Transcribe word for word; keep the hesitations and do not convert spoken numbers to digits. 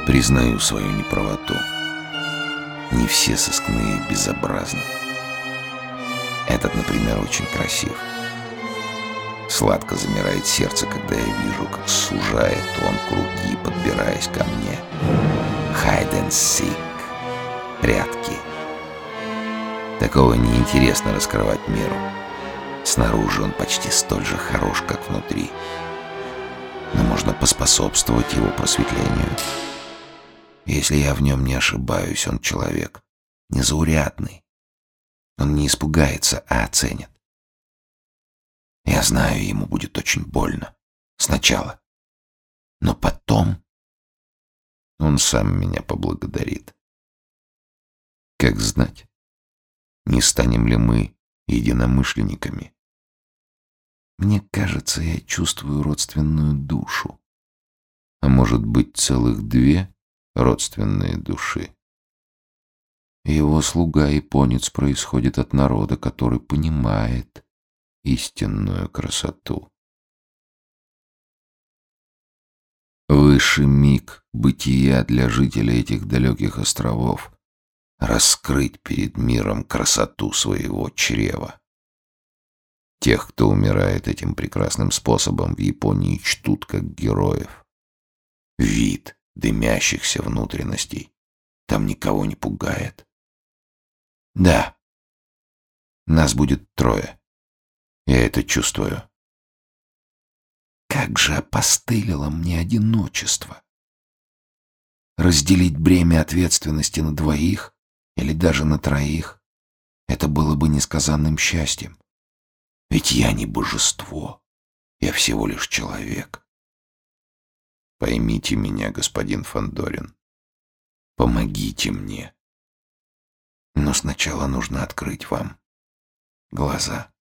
Признаю свою неправоту. Не все сыскные безобразны. Этот, например, очень красив. Сладко замирает сердце, когда я вижу, как сужает он круги, подбираясь ко мне. Hide and seek. Прятки. Такого неинтересно раскрывать миру. Снаружи он почти столь же хорош, как внутри. Но можно поспособствовать его просветлению. Если я в нем не ошибаюсь, он человек незаурядный. Он не испугается, а оценит. Я знаю, ему будет очень больно. Сначала. Но потом он сам меня поблагодарит. Как знать, не станем ли мы единомышленниками? Мне кажется, я чувствую родственную душу. А может быть, целых две родственные души. Его слуга японец происходит от народа, который понимает истинную красоту. Высший миг бытия для жителей этих далеких островов — раскрыть перед миром красоту своего чрева. Тех, кто умирает этим прекрасным способом, в Японии чтут как героев. Вид дымящихся внутренностей там никого не пугает. Да, нас будет трое. Я это чувствую. Как же опостылило мне одиночество. Разделить бремя ответственности на двоих или даже на троих — это было бы несказанным счастьем. Ведь я не божество, я всего лишь человек. Поймите меня, господин Фандорин. Помогите мне. Но сначала нужно открыть вам глаза.